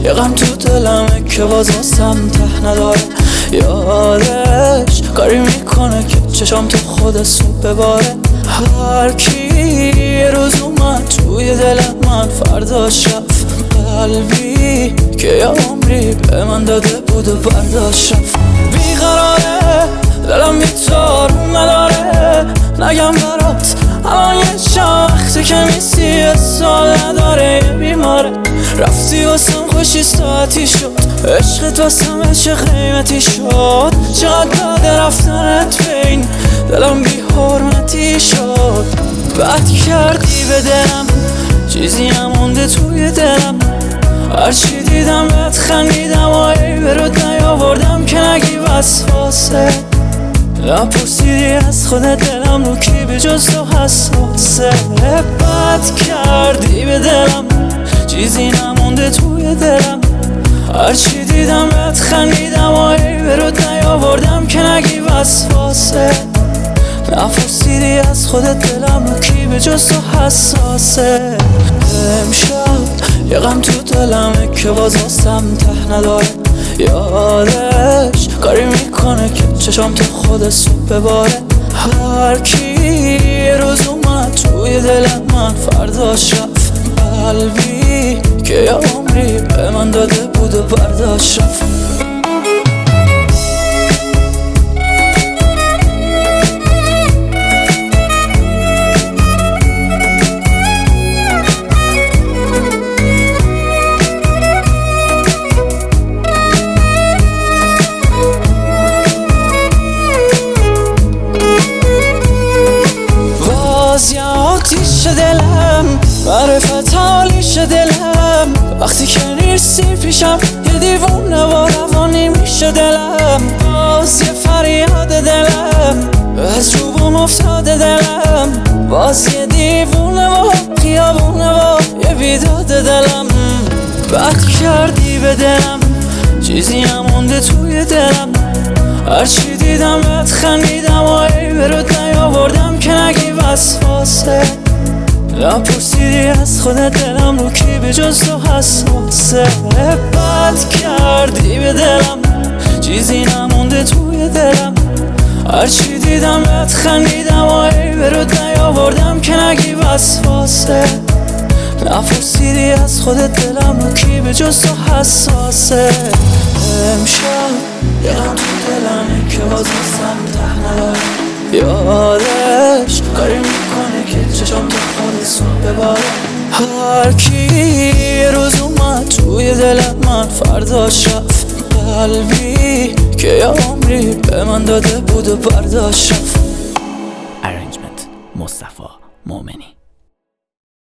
یه غم تو دلمه که باز واسم ته نداره. یادش کاری میکنه که چشام تو خود صبح بباره. هر کی یه روز اومد توی دل من فرداش رفت. قلبی که یه عمری به من داده بود و برداشت رفت. بیقراره دلم بی‌تارون نداره. نگم برات الان یه چند وقته که میسی سال نداره. یه بیماره رفتی واسم خوشی ساعتی شد. عشقت واسم عشق قیمتی شد. چقدر داده رفتنت بین دلم بی حرمتی شد. بد کردی به دلم چیزی نمونده توی دلم. هرچی دیدم بهت خندیدم و ای برود نیاوردم که نگی وسواسه. نپرسیدی از خودت دلم رو کی به جز تو حساسه. بد کردی به دلم چیزی نمونده توی دلم. هرچی دیدم بهت خندیدم و ای برود نیاوردم که نگی وسواسه. نپرسیدی از خودت دلم رو کی به جز تو حساسه. امشب یه غم تو دلمه که باز واسم ته نداره. یادش کاری میکنه که چشام تو خود صبح بباره. هر کی یه روز اومد توی دل من فرداش رفت. قلبی که یه عمری به من داده بود و برداشت رفت. آتیش دلم معرفت حالیش دلم. وقتی که نیستی پیشم یه دیوونه و روانی میشه دلم. باز یه فریاد دلم از روبون افتاده دلم. باز یه دیوونه و خیابونه و یه بیداد دلم. بد کردی به دلم چیزی نمونده توی دلم. هرچی دیدم بهت خندیدم و ای برود نیاوردم که نگی وسواسه. نپرسیدی از خودت دلم رو کی به جز تو حساسه. بد کردی به دلم چیزی نمونده توی دلم. هرچی دیدم بهت خندیدم و ای برود نیاوردم که نگی وسواسه. نپرسیدی از خودت دلم رو کی به جز تو حساسه. امشب یه غم تو دلمه که باز واسم ته نداره. یادش کاری میکنه که چشام تو خود صبح بباره. هر کی یه روز اومد توی دل من فرداش رفت. قلبی که یه عمری به من داده بود و برداشت رفت. Arrangement مصطفی مومنی.